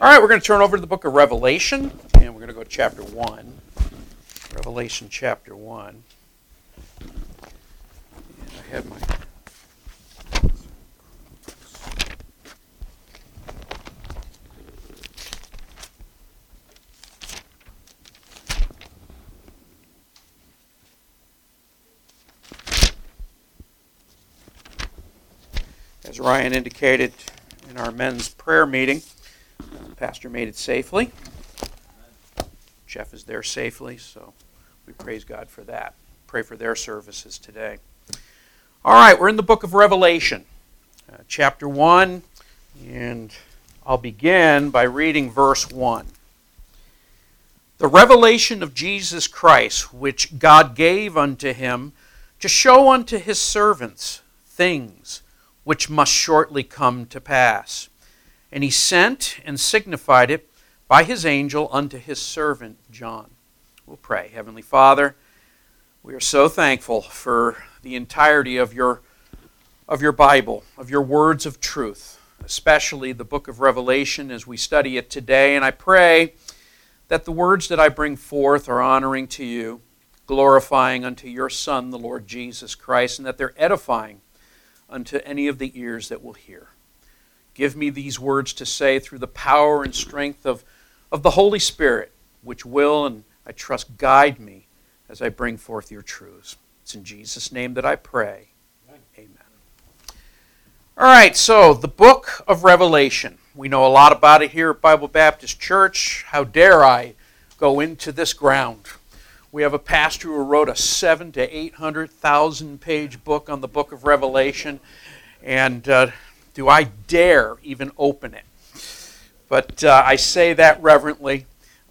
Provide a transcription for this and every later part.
All right, we're going to turn over to the book of Revelation, and we're going to go to chapter 1. Revelation chapter 1. And I had my... As Ryan indicated in our men's prayer meeting, the pastor made it safely. Jeff is there safely, so we praise God for that. Pray for their services today. All right, we're in the book of Revelation, chapter 1, and I'll begin by reading verse 1. The revelation of Jesus Christ, which God gave unto him to show unto his servants things which must shortly come to pass. And he sent and signified it by his angel unto his servant John. We'll pray. Heavenly Father, we are so thankful for the entirety of your Bible, of your words of truth, especially the book of Revelation as we study it today. And I pray that the words that I bring forth are honoring to you, glorifying unto your Son, the Lord Jesus Christ, and that they're edifying unto any of the ears that will hear. Give me these words to say through the power and strength of the Holy Spirit, which will, and I trust, guide me as I bring forth your truths. It's in Jesus' name that I pray. Amen. All right, so the book of Revelation. We know a lot about it here at Bible Baptist Church. How dare I go into this ground? We have a pastor who wrote a 700,000 to 800,000 page book on the book of Revelation, and do I dare even open it? But I say that reverently,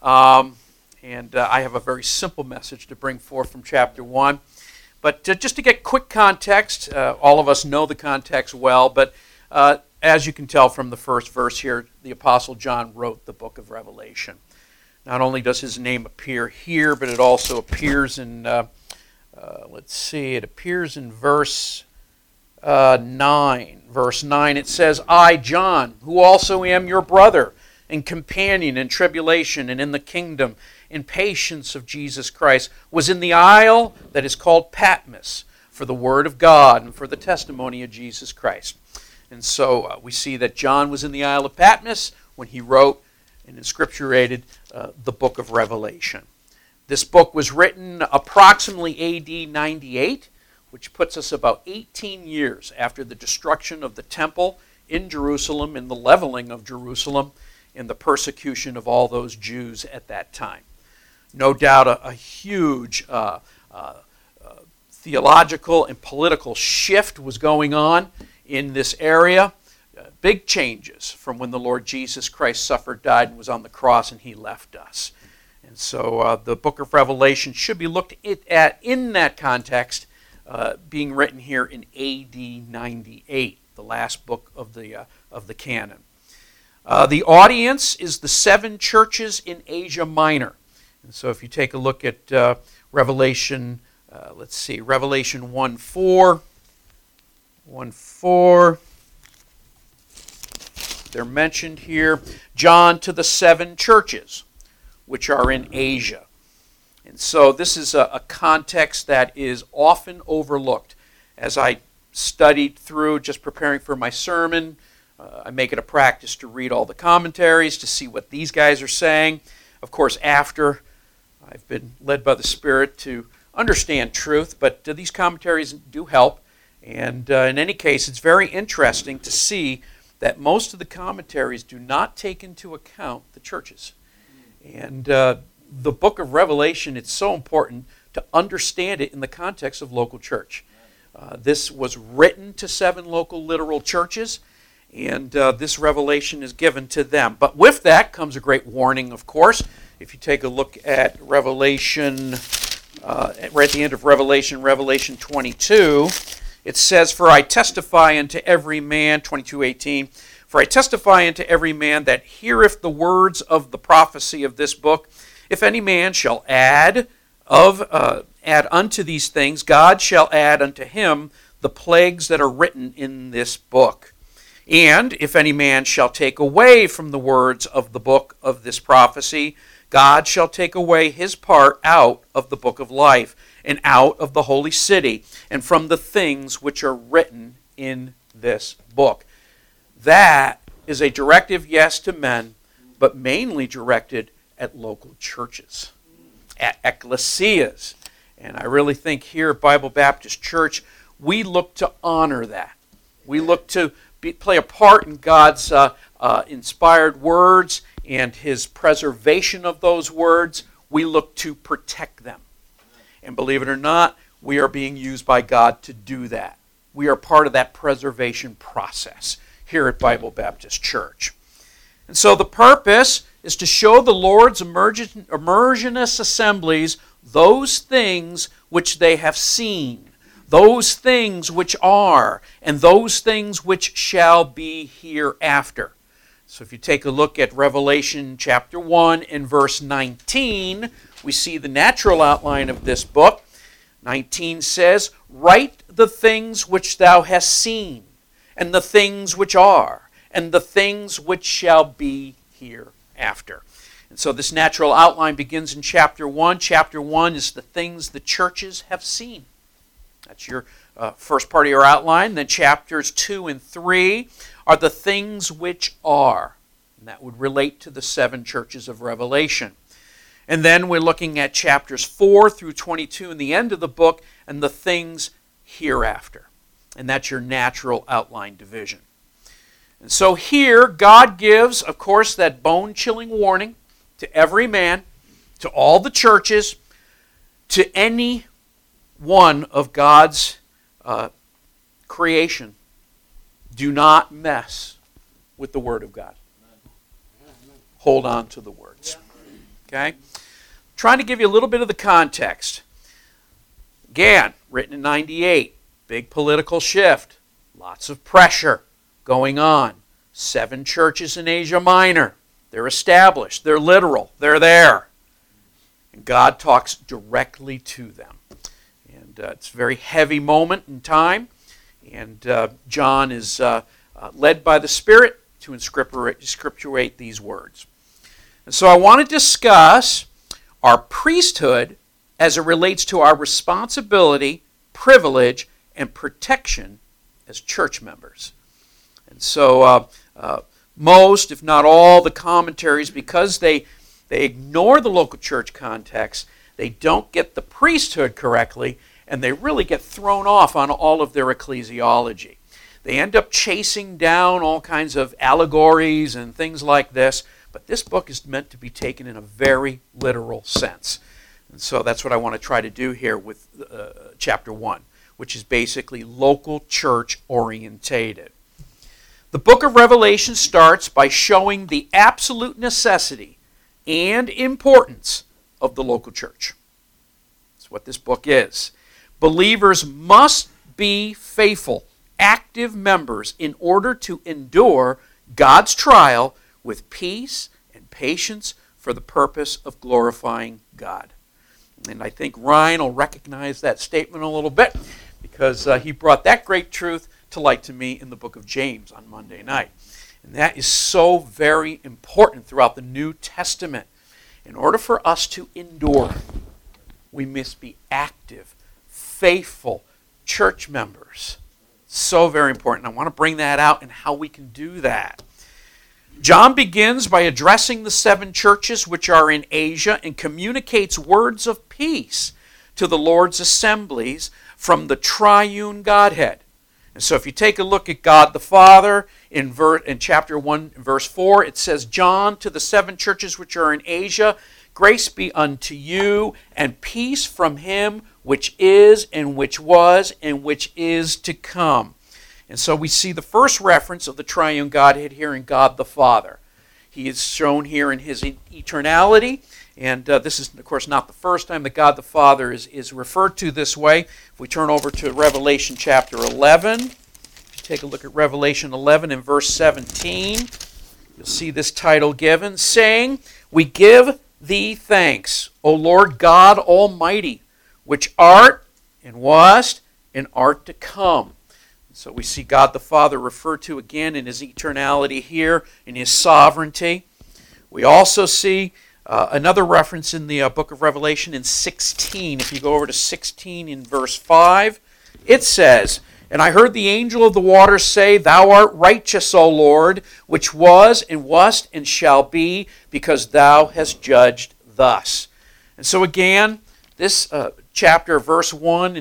and I have a very simple message to bring forth from chapter 1. But just to get quick context, all of us know the context well, but as you can tell from the first verse here, the Apostle John wrote the book of Revelation. Not only does his name appear here, but it also appears in, it appears in verse 9. Verse 9, it says, I, John, who also am your brother and companion in tribulation and in the kingdom and patience of Jesus Christ, was in the isle that is called Patmos for the word of God and for the testimony of Jesus Christ. And so we see that John was in the Isle of Patmos when he wrote and inscripturated the book of Revelation. This book was written approximately AD 98, which puts us about 18 years after the destruction of the temple in Jerusalem and the leveling of Jerusalem and the persecution of all those Jews at that time. No doubt a huge theological and political shift was going on in this area. Big changes from when the Lord Jesus Christ suffered, died, and was on the cross, and he left us. And so the book of Revelation should be looked at in that context, being written here in AD 98, the last book of the canon. The audience is the 7 churches in Asia Minor. And so if you take a look at Revelation, Revelation 1:4, 1:4. They're mentioned here. John to the 7 churches, which are in Asia. And so this is a context that is often overlooked. As I studied through, just preparing for my sermon, I make it a practice to read all the commentaries to see what these guys are saying. Of course, after I've been led by the Spirit to understand truth, but these commentaries do help. And in any case, it's very interesting to see that most of the commentaries do not take into account the churches. And the book of Revelation, it's so important to understand it in the context of local church. This was written to 7 local literal churches, and this revelation is given to them. But with that comes a great warning, of course. If you take a look at Revelation, right at the end of Revelation, Revelation 22, it says, For I testify unto every man, 22:18, For I testify unto every man that heareth the words of the prophecy of this book, if any man shall add unto these things, God shall add unto him the plagues that are written in this book. And if any man shall take away from the words of the book of this prophecy, God shall take away his part out of the book of life, and out of the holy city, and from the things which are written in this book. That is a directive, yes, to men, but mainly directed at local churches, at ecclesias. And I really think here at Bible Baptist Church, we look to honor that. We look to play a part in God's inspired words and his preservation of those words. We look to protect them. And believe it or not, we are being used by God to do that. We are part of that preservation process here at Bible Baptist Church. And so the purpose is to show the Lord's immersionist assemblies those things which they have seen, those things which are, and those things which shall be hereafter. So if you take a look at Revelation chapter 1 and verse 19, we see the natural outline of this book. 19 says, "Write the things which thou hast seen, and the things which are, and the things which shall be hereafter." And so this natural outline begins in chapter 1. Chapter 1 is the things the churches have seen. That's your first part of your outline. Then chapters 2 and 3 are the things which are. And that would relate to the 7 churches of Revelation. And then we're looking at chapters 4 through 22 in the end of the book, and the things hereafter. And that's your natural outline division. And so here, God gives, of course, that bone-chilling warning to every man, to all the churches, to any one of God's creation. Do not mess with the Word of God. Hold on to the words. Okay? Trying to give you a little bit of the context. Again, written in 98. Big political shift. Lots of pressure going on. 7 churches in Asia Minor. They're established. They're literal. They're there. And God talks directly to them. And it's a very heavy moment in time. And John is led by the Spirit to inscripturate these words. And so I want to discuss our priesthood as it relates to our responsibility, privilege, and protection as church members. And so most, if not all, the commentaries, because they ignore the local church context, they don't get the priesthood correctly, and they really get thrown off on all of their ecclesiology. They end up chasing down all kinds of allegories and things like this, but this book is meant to be taken in a very literal sense. And so that's what I want to try to do here with chapter 1, which is basically local church orientated. The book of Revelation starts by showing the absolute necessity and importance of the local church. That's what this book is. Believers must be faithful, active members in order to endure God's trial with peace and patience for the purpose of glorifying God. And I think Ryan will recognize that statement a little bit because he brought that great truth to light to me in the book of James on Monday night. And that is so very important throughout the New Testament. In order for us to endure, we must be active, faithful church members. So very important. I want to bring that out and how we can do that. John begins by addressing the 7 churches which are in Asia and communicates words of peace to the Lord's assemblies from the triune Godhead. And so if you take a look at God the Father in chapter 1, verse 4, it says, John, to the 7 churches which are in Asia, grace be unto you, and peace from him which is, and which was, and which is to come. And so we see the first reference of the triune Godhead here in God the Father. He is shown here in his eternality, and this is, of course, not the first time that God the Father is referred to this way. If we turn over to Revelation chapter 11, if you take a look at Revelation 11 and verse 17, you'll see this title given, saying, We give thee thanks, O Lord God Almighty, which art, and wast, and art to come. So we see God the Father referred to again in his eternality here, in his sovereignty. We also see another reference in the book of Revelation in 16. If you go over to 16 in verse 5, it says, "And I heard the angel of the waters say, Thou art righteous, O Lord, which was and wast and shall be, because thou hast judged thus." And so again, this chapter 1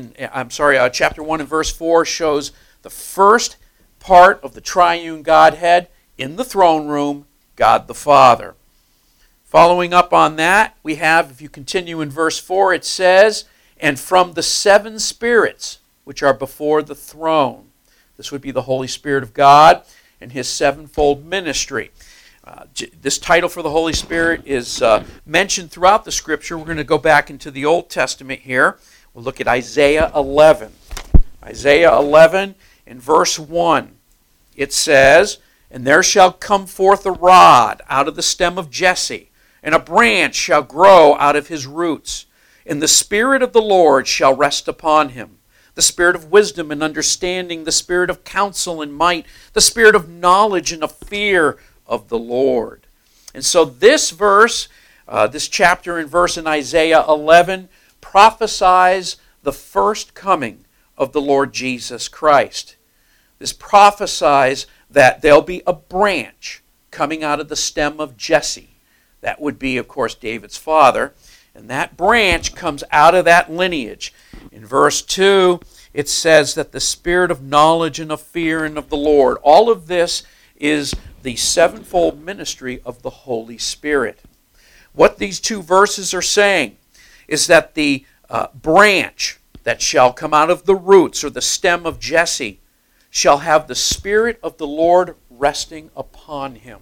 and verse 4 shows the first part of the triune Godhead in the throne room, God the Father. Following up on that, we have, if you continue in verse 4, it says, "And from the 7 spirits which are before the throne." This would be the Holy Spirit of God and his sevenfold ministry. This title for the Holy Spirit is mentioned throughout the Scripture. We're going to go back into the Old Testament here. We'll look at Isaiah 11. Isaiah 11 in verse 1. It says, "And there shall come forth a rod out of the stem of Jesse, and a branch shall grow out of his roots. And the Spirit of the Lord shall rest upon him, the Spirit of wisdom and understanding, the Spirit of counsel and might, the Spirit of knowledge and of fear of the Lord." And so this verse, this chapter and verse in Isaiah 11, prophesies the first coming of the Lord Jesus Christ. This prophesies that there'll be a branch coming out of the stem of Jesse. That would be, of course, David's father. And that branch comes out of that lineage. In verse 2, it says that the Spirit of knowledge and of fear and of the Lord. All of this is the sevenfold ministry of the Holy Spirit. What these two verses are saying is that the branch that shall come out of the roots or the stem of Jesse shall have the Spirit of the Lord resting upon him.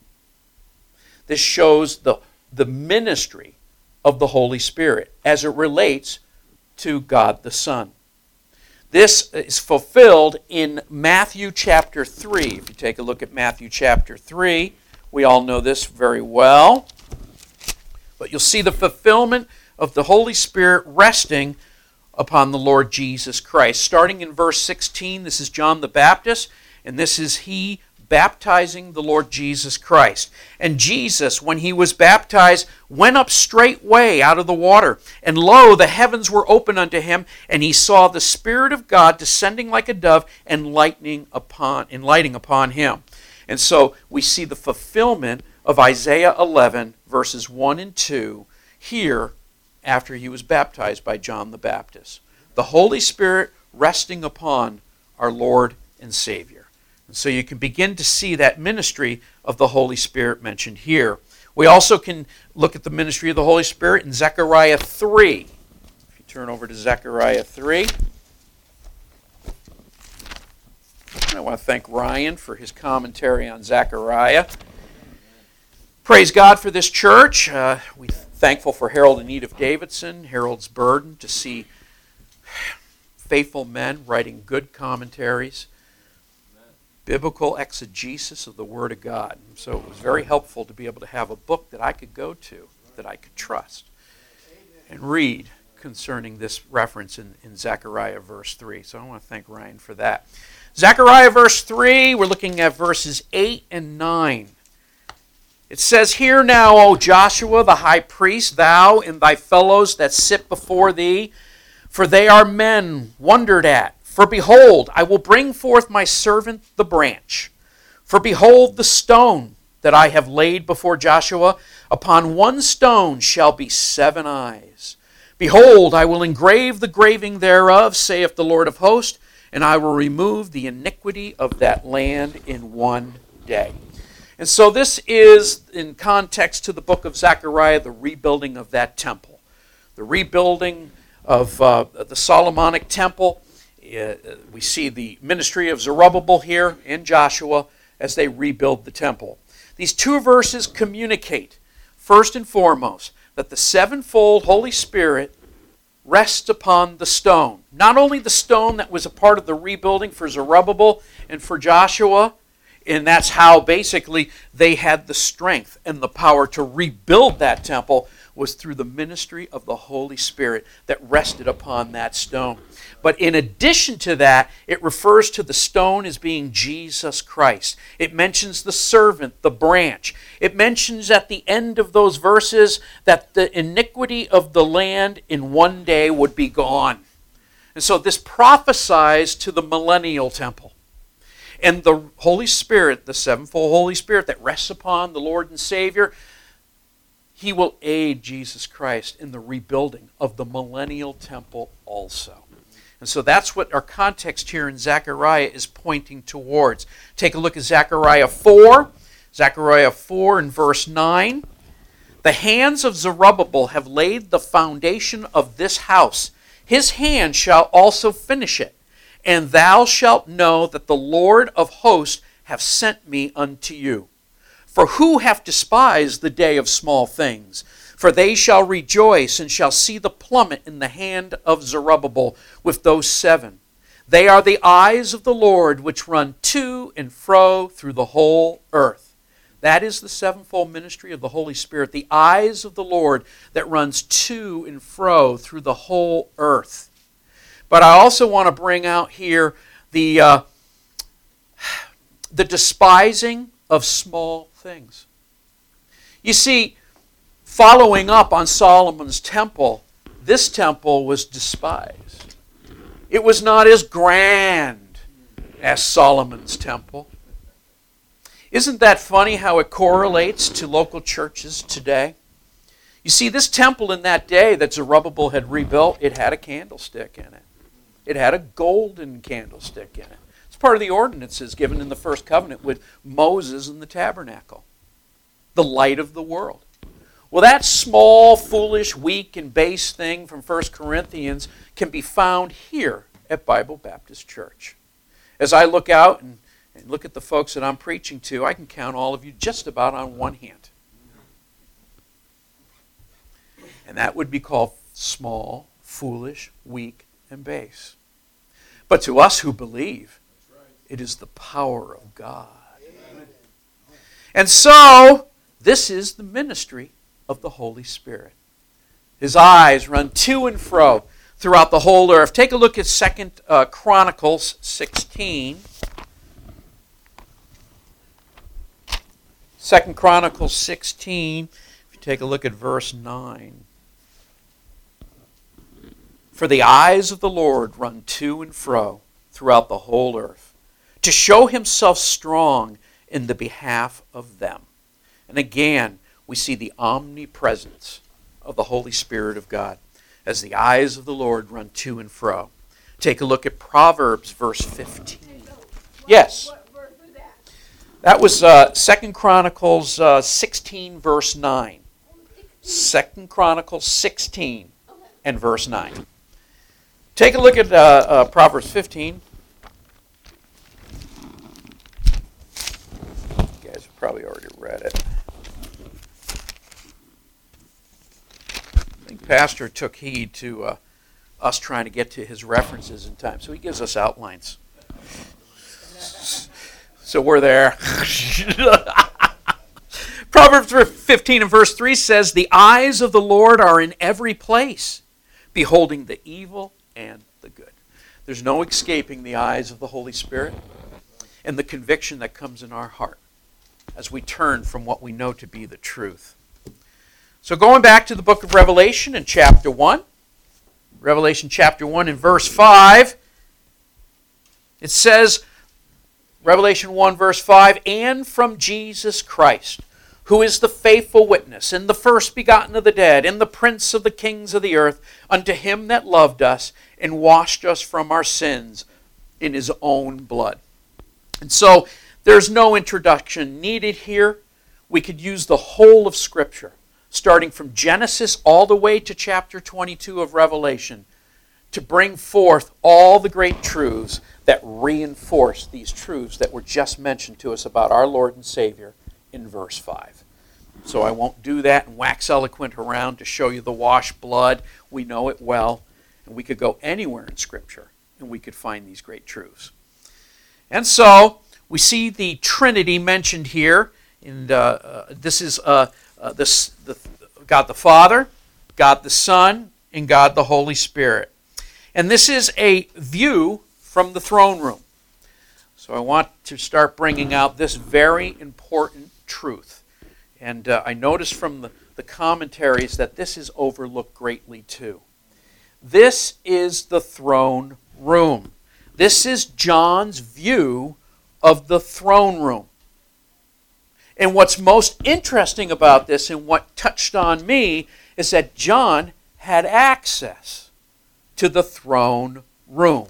This shows the ministry of the Holy Spirit as it relates to God the Son. This is fulfilled in Matthew chapter 3. If you take a look at Matthew chapter 3, we all know this very well. But you'll see the fulfillment of the Holy Spirit resting upon the Lord Jesus Christ. Starting in verse 16, this is John the Baptist, and this is he baptizing the Lord Jesus Christ. "And Jesus, when he was baptized, went up straightway out of the water. And lo, the heavens were opened unto him, and he saw the Spirit of God descending like a dove and lighting upon him." And so we see the fulfillment of Isaiah 11, verses 1 and 2, here after he was baptized by John the Baptist. The Holy Spirit resting upon our Lord and Savior. And so you can begin to see that ministry of the Holy Spirit mentioned here. We also can look at the ministry of the Holy Spirit in Zechariah 3. If you turn over to Zechariah 3. I want to thank Ryan for his commentary on Zechariah. Praise God for this church. We're thankful for Harold and Edith Davidson, Harold's burden to see faithful men writing good commentaries, biblical exegesis of the Word of God. So it was very helpful to be able to have a book that I could go to, that I could trust, and read concerning this reference in Zechariah verse 3. So I want to thank Ryan for that. Zechariah verse 3, we're looking at verses 8 and 9. It says, "Hear now, O Joshua the high priest, thou and thy fellows that sit before thee, for they are men wondered at. For behold, I will bring forth my servant the branch. For behold, the stone that I have laid before Joshua, upon one stone shall be 7 eyes. Behold, I will engrave the graving thereof, saith the Lord of hosts, and I will remove the iniquity of that land in one day." And so this is, in context to the book of Zechariah, the rebuilding of that temple. The rebuilding of the Solomonic temple. We see the ministry of Zerubbabel here and Joshua as they rebuild the temple. These two verses communicate, first and foremost, that the sevenfold Holy Spirit rests upon the stone. Not only the stone that was a part of the rebuilding for Zerubbabel and for Joshua, And that's how basically they had the strength and the power to rebuild that temple, was through the ministry of the Holy Spirit that rested upon that stone. But in addition to that, it refers to the stone as being Jesus Christ. It mentions the servant, the branch. It mentions at the end of those verses that the iniquity of the land in one day would be gone. And so this prophesies to the millennial temple. And the Holy Spirit, the sevenfold Holy Spirit that rests upon the Lord and Savior, He will aid Jesus Christ in the rebuilding of the millennial temple also. And so that's what our context here in Zechariah is pointing towards. Take a look at Zechariah 4. Zechariah 4 and verse 9. The hands of Zerubbabel have laid the foundation of this house. His hand shall also finish it. And thou shalt know that the Lord of hosts hath sent me unto you. For who hath despised the day of small things? For they shall rejoice and shall see the plummet in the hand of Zerubbabel with those 7. They are the eyes of the Lord which run to and fro through the whole earth. That is the sevenfold ministry of the Holy Spirit, the eyes of the Lord that runs to and fro through the whole earth. But I also want to bring out here the despising of small things. You see, following up on Solomon's temple, this temple was despised. It was not as grand as Solomon's temple. Isn't that funny how it correlates to local churches today? You see, this temple in that day that Zerubbabel had rebuilt, it had a candlestick in it. It had a golden candlestick in it. It's part of the ordinances given in the first covenant with Moses and the tabernacle. The light of the world. Well, that small, foolish, weak, and base thing from 1 Corinthians can be found here at Bible Baptist Church. As I look out and look at the folks that I'm preaching to, I can count all of you just about on one hand. And that would be called small, foolish, weak, and base. But to us who believe, it is the power of God. And so, this is the ministry of the Holy Spirit. His eyes run to and fro throughout the whole earth. Take a look at 2 Chronicles 16. 2 Chronicles 16, if you take a look at verse 9. For the eyes of the Lord run to and fro throughout the whole earth, to show himself strong in the behalf of them. And again, we see the omnipresence of the Holy Spirit of God as the eyes of the Lord run to and fro. Take a look at Proverbs verse 15. Yes. What verse was that? That was 2 Chronicles 16 verse 9. 2 Chronicles 16 and verse 9. Take a look at Proverbs 15. You guys have probably already read it. I think Pastor took heed to us trying to get to his references in time, so he gives us outlines. So we're there. Proverbs 15 and verse 3 says, the eyes of the Lord are in every place, beholding the evil and the good. There's no escaping the eyes of the Holy Spirit and the conviction that comes in our heart as we turn from what we know to be the truth. So going back to the book of Revelation in chapter 1, Revelation chapter 1 and verse 5, it says, Revelation 1 verse 5, and from Jesus Christ, who is the faithful witness, and the first begotten of the dead, and the prince of the kings of the earth, unto him that loved us, and washed us from our sins in his own blood. And so, there's no introduction needed here. We could use the whole of Scripture, starting from Genesis all the way to chapter 22 of Revelation, to bring forth all the great truths that reinforce these truths that were just mentioned to us about our Lord and Savior in verse 5. So I won't do that and wax eloquent around to show you the washed blood. We know it well. And we could go anywhere in Scripture and we could find these great truths. And so We see the Trinity mentioned here. This is God the Father, God the Son, and God the Holy Spirit. And this is a view from the throne room. So I want to start bringing out this very important truth. And I noticed from the commentaries that this is overlooked greatly too. This is the throne room. This is John's view of the throne room. And what's most interesting about this and what touched on me is that John had access to the throne room.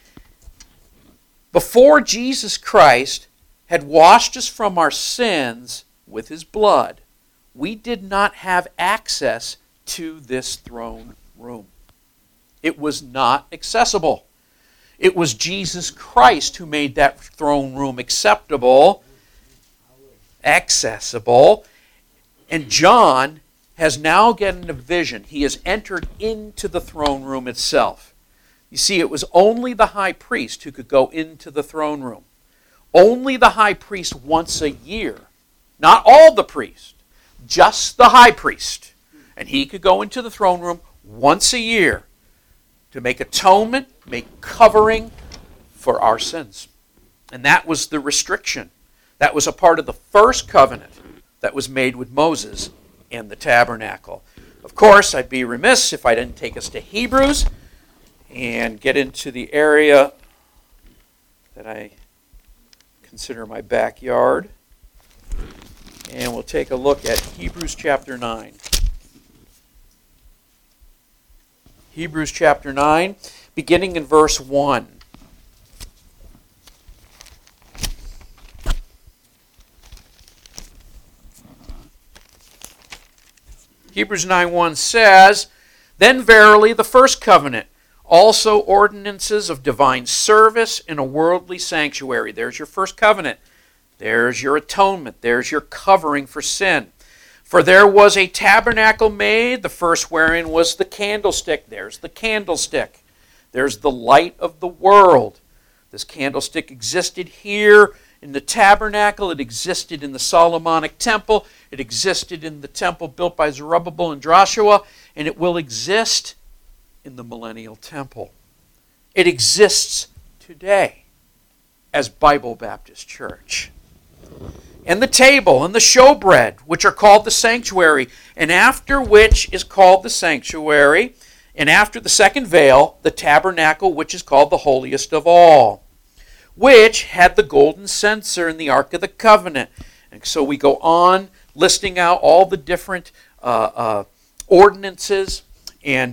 Before Jesus Christ had washed us from our sins with his blood, we did not have access to this throne room. It was not accessible. It was Jesus Christ who made that throne room accessible. And John has now gotten a vision. He has entered into the throne room itself. You see, it was only the high priest who could go into the throne room. Only the high priest once a year. Not all the priests, just the high priest. And he could go into the throne room once a year to make atonement, make covering for our sins. And that was the restriction. That was a part of the first covenant that was made with Moses and the tabernacle. Of course, I'd be remiss if I didn't take us to Hebrews and get into the area that I consider my backyard. And we'll take a look at Hebrews chapter 9. Hebrews chapter 9, beginning in verse 1. Hebrews 9:1 says, "Then verily the first covenant, also ordinances of divine service in a worldly sanctuary." There's your first covenant. There's your atonement. There's your covering for sin. "For there was a tabernacle made, the first wherein was the candlestick." There's the candlestick. There's the light of the world. This candlestick existed here in the tabernacle. It existed in the Solomonic temple. It existed in the temple built by Zerubbabel and Joshua. And it will exist in the millennial temple. It exists today as Bible Baptist Church. "And the table and the showbread, which are called the sanctuary, and after which is called the sanctuary, and after the second veil, the tabernacle, which is called the holiest of all, which had the golden censer and the ark of the covenant." And so we go on listing out all the different ordinances and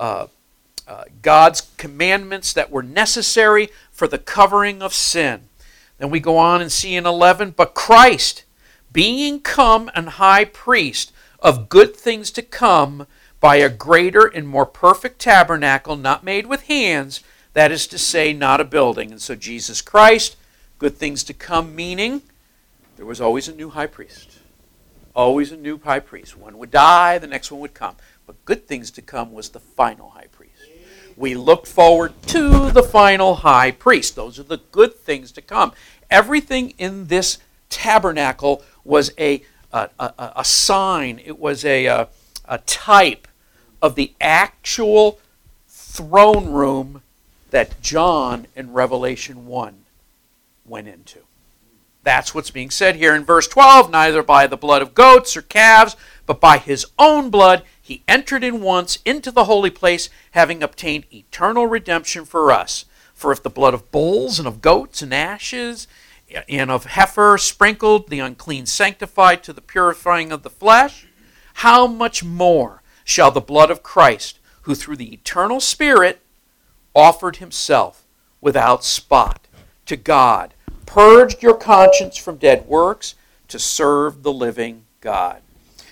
God's commandments that were necessary for the covering of sin. Then we go on and see in 11, "But Christ, being come an high priest of good things to come, by a greater and more perfect tabernacle, not made with hands, that is to say, not a building." And so Jesus Christ, good things to come, meaning there was always a new high priest. Always a new high priest. One would die, the next one would come. But good things to come was the final high priest. We look forward to the final high priest. Those are the good things to come. Everything in this tabernacle was a sign. It was a type of the actual throne room that John in Revelation 1 went into. That's what's being said here in verse 12. "Neither by the blood of goats or calves, but by his own blood he entered in once into the holy place, having obtained eternal redemption for us. For if the blood of bulls and of goats and ashes and of heifer sprinkled the unclean sanctified to the purifying of the flesh, how much more shall the blood of Christ, who through the eternal Spirit offered himself without spot to God, purged your conscience from dead works to serve the living God."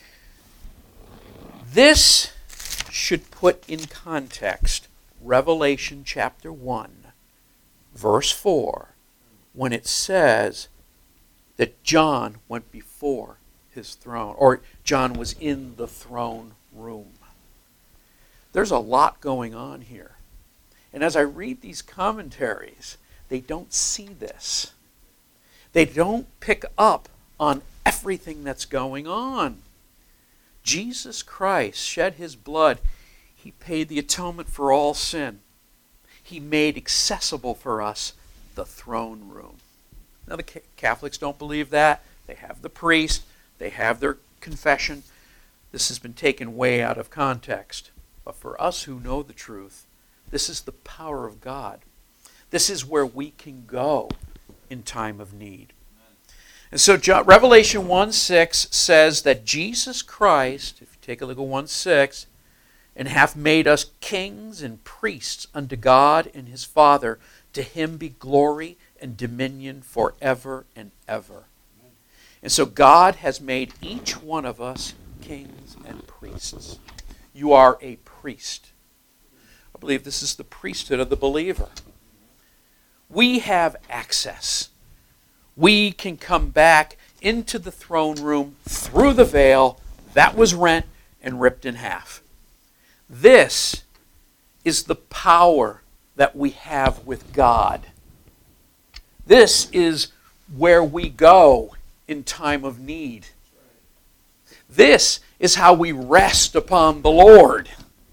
This should put in context Revelation chapter 1, verse 4, when it says that John went before his throne, or John was in the throne room. There's a lot going on here. And as I read these commentaries, they don't see this. They don't pick up on everything that's going on. Jesus Christ shed his blood. He paid the atonement for all sin. He made accessible for us the throne room. Now the Catholics don't believe that. They have the priest. They have their confession. This has been taken way out of context. But for us who know the truth, this is the power of God. This is where we can go in time of need. And so Revelation 1:6 says that Jesus Christ, if you take a look at 1:6, and hath made us kings and priests unto God and his Father. To him be glory and dominion forever and ever. And so God has made each one of us kings and priests. You are a priest. I believe this is the priesthood of the believer. We have access. We can come back into the throne room through the veil that was rent and ripped in half. This is the power that we have with God. This is where we go in time of need. This is how we rest upon the Lord.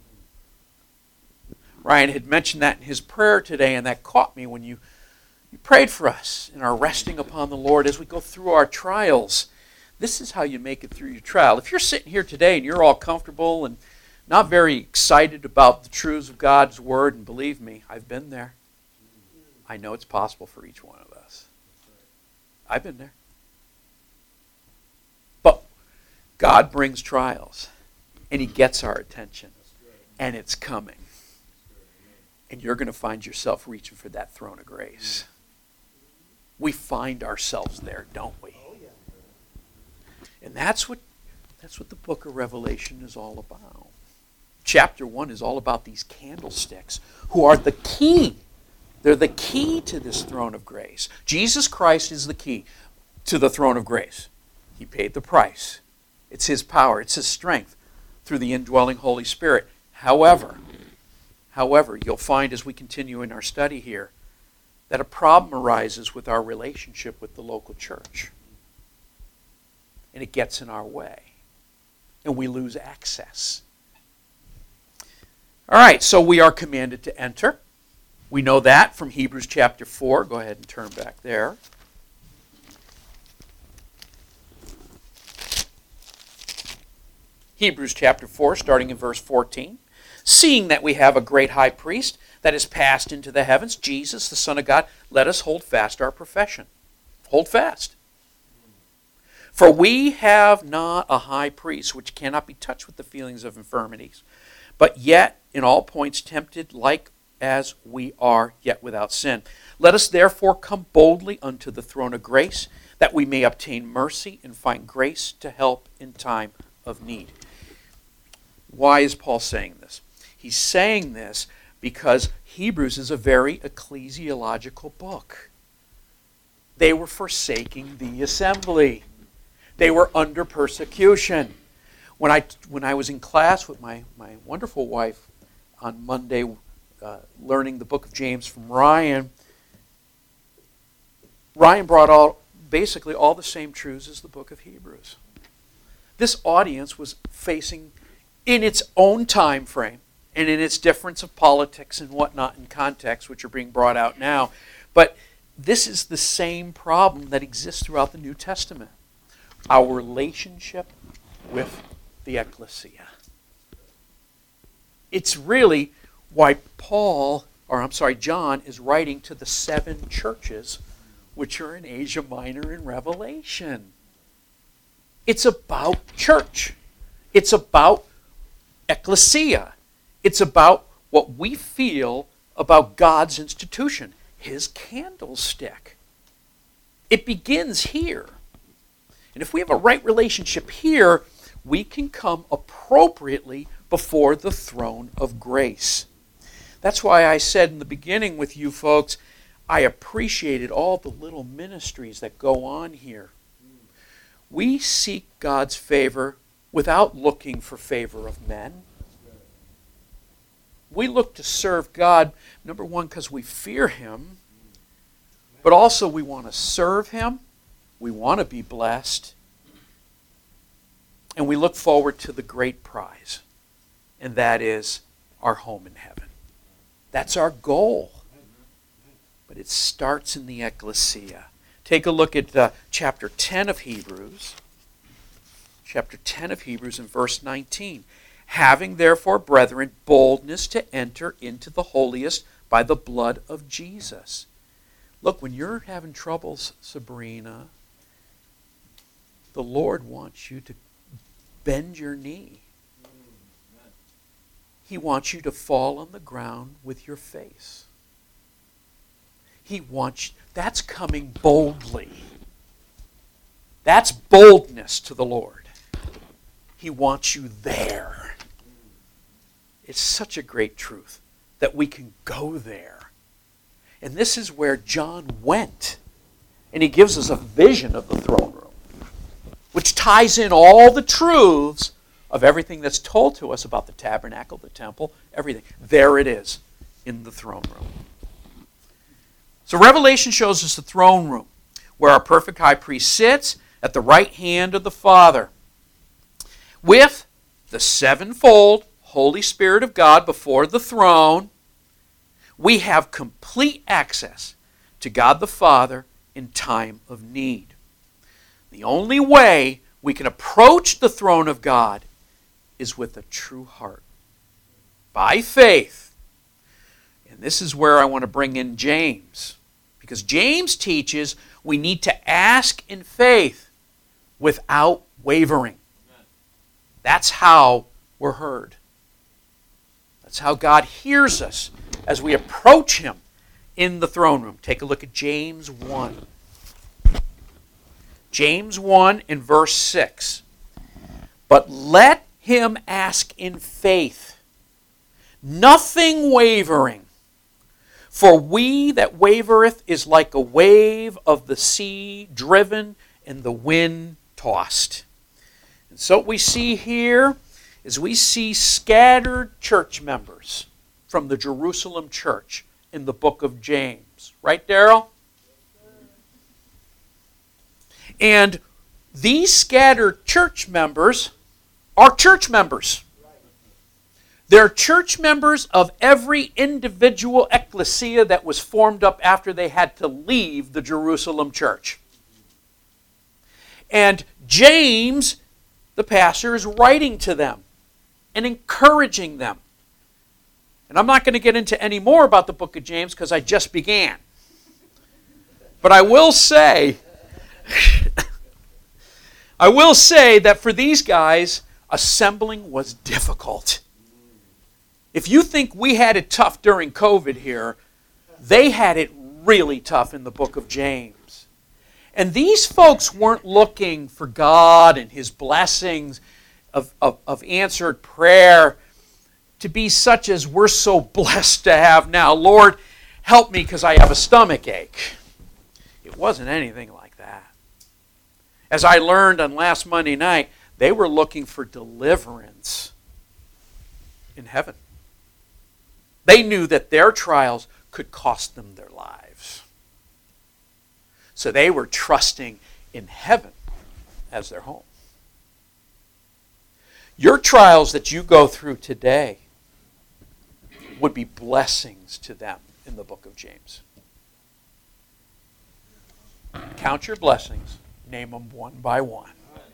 Ryan had mentioned that in his prayer today, and that caught me when you prayed for us in our resting upon the Lord as we go through our trials. This is how you make it through your trial. If you're sitting here today and you're all comfortable and not very excited about the truths of God's Word, and believe me, I've been there. I know it's possible for each one of us. I've been there. But God brings trials, and he gets our attention, and it's coming. And you're going to find yourself reaching for that throne of grace. We find ourselves there, don't we? And that's what the book of Revelation is all about. Chapter 1 is all about these candlesticks who are the key. They're the key to this throne of grace. Jesus Christ is the key to the throne of grace. He paid the price. It's his power. It's his strength through the indwelling Holy Spirit. However, you'll find as we continue in our study here that a problem arises with our relationship with the local church. And it gets in our way. And we lose access. All right, so we are commanded to enter. We know that from Hebrews chapter 4. Go ahead and turn back there. Hebrews chapter 4, starting in verse 14. Seeing that we have a great high priest that is passed into the heavens, Jesus, the Son of God, let us hold fast our profession. Hold fast. For we have not a high priest which cannot be touched with the feelings of infirmities, but yet in all points tempted like as we are, yet without sin. Let us therefore come boldly unto the throne of grace, that we may obtain mercy and find grace to help in time of need. Why is Paul saying this? He's saying this because Hebrews is a very ecclesiological book. They were forsaking the assembly. They were under persecution. When I was in class with my wonderful wife on Monday, learning the book of James from Ryan brought basically all the same truths as the book of Hebrews. This audience was facing, in its own time frame, and in its difference of politics and whatnot in context, which are being brought out now, but this is the same problem that exists throughout the New Testament. Our relationship with the ecclesia. It's really why John is writing to the 7 churches which are in Asia Minor in Revelation. It's about church. It's about ecclesia. It's about what we feel about God's institution, his candlestick. It begins here. And if we have a right relationship here, we can come appropriately before the throne of grace. That's why I said in the beginning with you folks, I appreciated all the little ministries that go on here. We seek God's favor without looking for favor of men. We look to serve God, number one, because we fear him, but also we want to serve him, We want to be blessed. And we look forward to the great prize, and that is our home in heaven. That's our goal. But it starts in the ecclesia. Take a look at chapter 10 of Hebrews. Chapter 10 of Hebrews and verse 19. Having therefore, brethren, boldness to enter into the holiest by the blood of Jesus. Look, when you're having troubles, Sabrina, the Lord wants you to bend your knee. He wants you to fall on the ground with your face. He wants you, that's coming boldly. That's boldness to the Lord. He wants you there. It's such a great truth that we can go there. And this is where John went. And he gives us a vision of the throne room, which ties in all the truths of everything that's told to us about the tabernacle, the temple, everything. There it is in the throne room. So Revelation shows us the throne room where our perfect high priest sits at the right hand of the Father with the sevenfold Holy Spirit of God before the throne. We have complete access to God the Father in time of need. The only way we can approach the throne of God is with a true heart, by faith. And this is where I want to bring in James, because James teaches we need to ask in faith without wavering. That's how we're heard. That's how God hears us as we approach Him in the throne room. Take a look at James 1. James 1 in verse 6. But let him ask in faith, nothing wavering. For we that wavereth is like a wave of the sea driven and the wind tossed. And so what we see here is we see scattered church members from the Jerusalem church in the book of James. Right, Darrell? And these scattered church members are church members. They're church members of every individual ecclesia that was formed up after they had to leave the Jerusalem church. And James, the pastor, is writing to them and encouraging them. And I'm not going to get into any more about the book of James because I just began. But I will say that for these guys, assembling was difficult. If you think we had it tough during COVID here, they had it really tough in the book of James. And these folks weren't looking for God and His blessings of answered prayer to be such as we're so blessed to have now. Lord, help me because I have a stomach ache. It wasn't anything like that. As I learned on last Monday night, they were looking for deliverance in heaven. They knew that their trials could cost them their lives. So they were trusting in heaven as their home. Your trials that you go through today would be blessings to them in the book of James. Count your blessings. Name them one by one.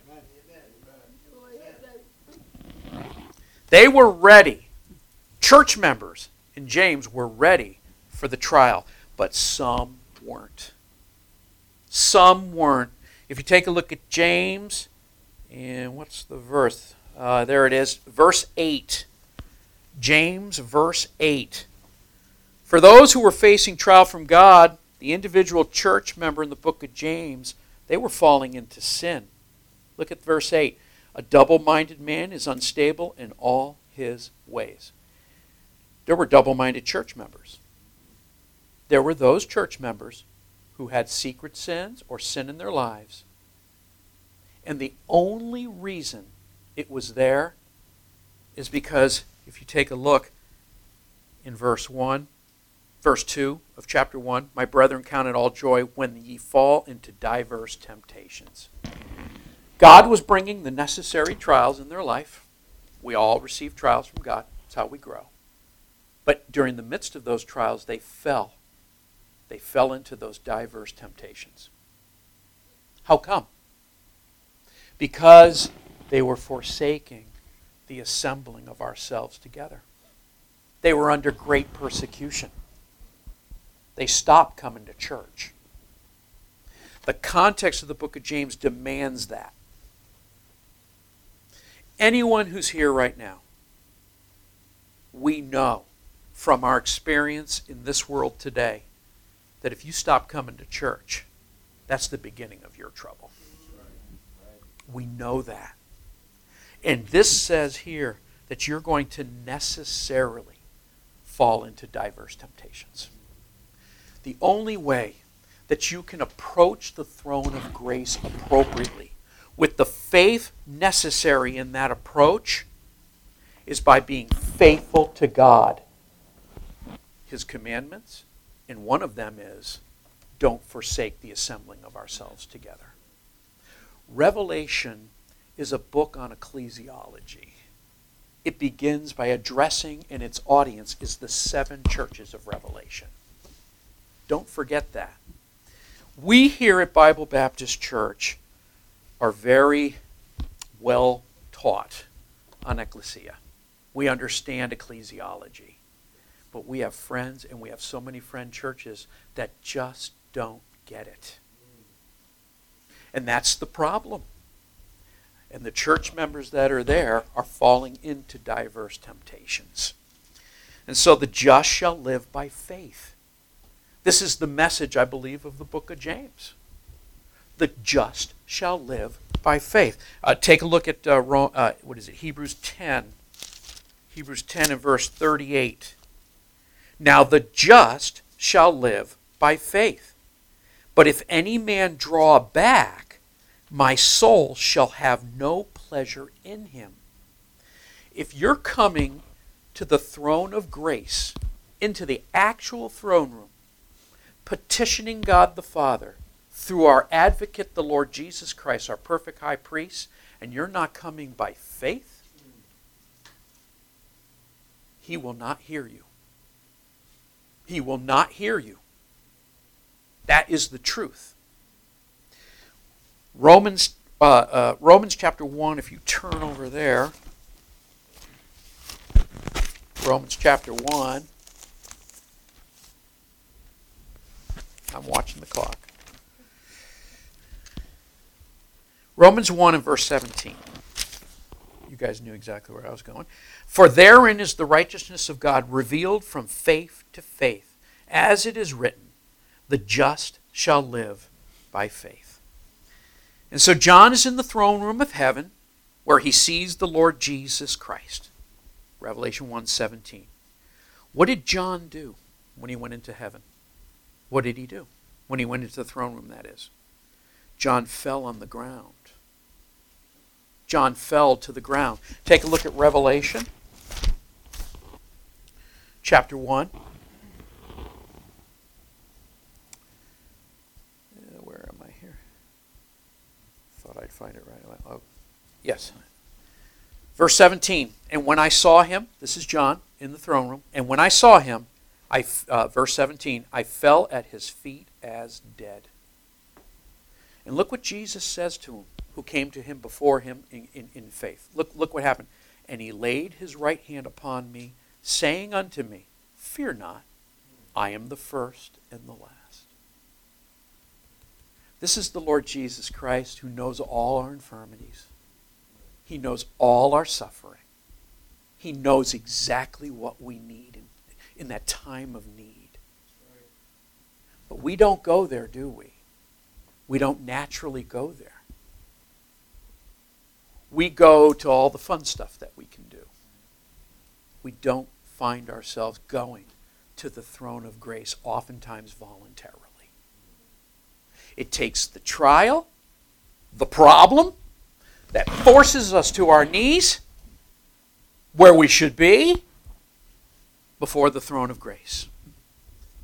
They were ready. Church members in James were ready for the trial, but some weren't. Some weren't. If you take a look at James, and what's the verse? There it is, verse 8. James, verse 8. For those who were facing trial from God, the individual church member in the book of James, they were falling into sin. Look at verse 8. A double-minded man is unstable in all his ways. There were double-minded church members. There were those church members who had secret sins or sin in their lives. And the only reason it was there is because, if you take a look in verse 1, Verse 2 of chapter 1, my brethren, count it all joy when ye fall into diverse temptations. God was bringing the necessary trials in their life. We all receive trials from God. That's how we grow. But during the midst of those trials, they fell. They fell into those diverse temptations. How come? Because they were forsaking the assembling of ourselves together. They were under great persecution. They stopped coming to church. The context of the book of James demands that. Anyone who's here right now, we know from our experience in this world today that if you stop coming to church, that's the beginning of your trouble. We know that. And this says here that you're going to necessarily fall into diverse temptations. The only way that you can approach the throne of grace appropriately with the faith necessary in that approach is by being faithful to God, His commandments, and one of them is, don't forsake the assembling of ourselves together. Revelation is a book on ecclesiology. It begins by addressing, and its audience is the 7 churches of Revelation. Don't forget that. We here at Bible Baptist Church are very well taught on ecclesia. We understand ecclesiology. But we have friends, and we have so many friend churches that just don't get it. And that's the problem. And the church members that are there are falling into diverse temptations. And so the just shall live by faith. This is the message, I believe, of the book of James. The just shall live by faith. Take a look at Hebrews 10. Hebrews 10 and verse 38. Now the just shall live by faith. But if any man draw back, my soul shall have no pleasure in him. If you're coming to the throne of grace, into the actual throne room, petitioning God the Father through our advocate, the Lord Jesus Christ, our perfect high priest, and you're not coming by faith, He will not hear you. He will not hear you. That is the truth. Romans chapter 1, if you turn over there. Romans chapter 1. I'm watching the clock. Romans 1 and verse 17. You guys knew exactly where I was going. For therein is the righteousness of God revealed from faith to faith, as it is written, the just shall live by faith. And so John is in the throne room of heaven where he sees the Lord Jesus Christ. Revelation 1:17. What did John do when he went into heaven? What did he do when he went into the throne room, that is? John fell on the ground. John fell to the ground. Take a look at Revelation chapter 1. Where am I here? Thought I'd find it right away. Oh, yes. Verse 17. And when I saw him, this is John in the throne room, and when I saw him, verse 17, I fell at his feet as dead. And look what Jesus says to him, who came to him before him in faith. Look what happened. And he laid his right hand upon me, saying unto me, fear not, I am the first and the last. This is the Lord Jesus Christ who knows all our infirmities. He knows all our suffering. He knows exactly what we need in that time of need. But we don't go there, do we? We don't naturally go there. We go to all the fun stuff that we can do. We don't find ourselves going to the throne of grace, oftentimes voluntarily. It takes the trial, the problem, that forces us to our knees, where we should be, before the throne of grace.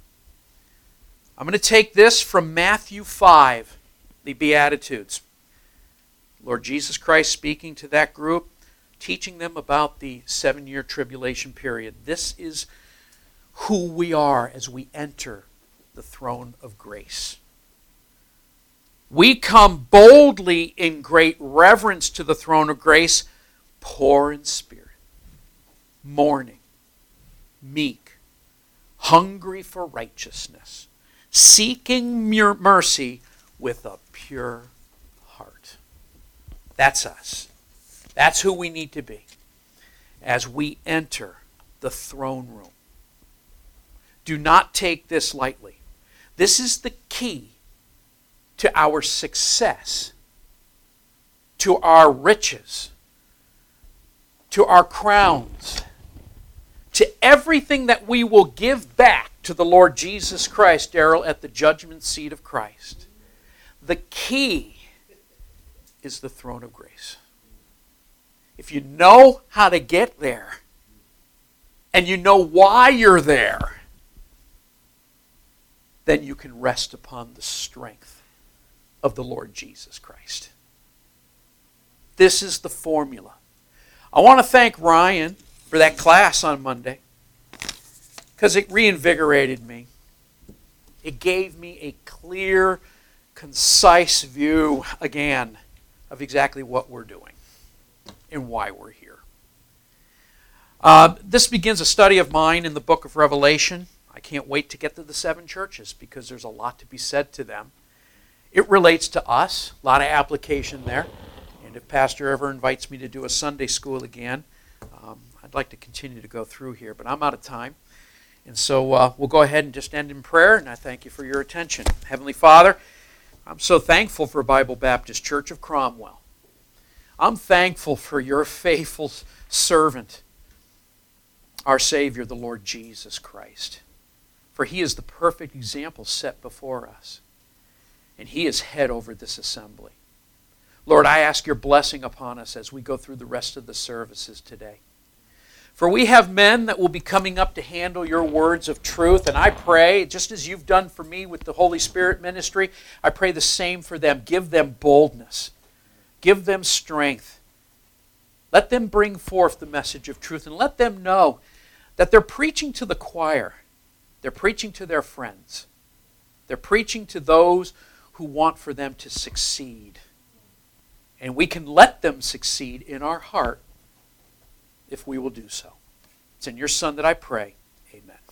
I'm going to take this from Matthew 5, the Beatitudes. Lord Jesus Christ speaking to that group, teaching them about the 7-year tribulation period. This is who we are as we enter the throne of grace. We come boldly in great reverence to the throne of grace, poor in spirit, mourning, meek, hungry for righteousness, seeking mercy with a pure heart. That's us. That's who we need to be as we enter the throne room. Do not take this lightly. This is the key to our success, to our riches, to our crowns, to everything that we will give back to the Lord Jesus Christ, Daryl, at the judgment seat of Christ. The key is the throne of grace. If you know how to get there, and you know why you're there, then you can rest upon the strength of the Lord Jesus Christ. This is the formula. I want to thank Ryan for that class on Monday, because it reinvigorated me. It gave me a clear, concise view, again, of exactly what we're doing and why we're here. This begins a study of mine in the book of Revelation. I can't wait to get to the 7 churches because there's a lot to be said to them. It relates to us, a lot of application there. And if Pastor ever invites me to do a Sunday school again, I'd like to continue to go through here, but I'm out of time. And so we'll go ahead and just end in prayer, and I thank you for your attention. Heavenly Father, I'm so thankful for Bible Baptist Church of Cromwell. I'm thankful for your faithful servant, our Savior, the Lord Jesus Christ. For he is the perfect example set before us. And he is head over this assembly. Lord, I ask your blessing upon us as we go through the rest of the services today. For we have men that will be coming up to handle your words of truth, and I pray, just as you've done for me with the Holy Spirit ministry, I pray the same for them. Give them boldness. Give them strength. Let them bring forth the message of truth, and let them know that they're preaching to the choir. They're preaching to their friends. They're preaching to those who want for them to succeed. And we can let them succeed in our heart if we will do so. It's in your Son that I pray. Amen.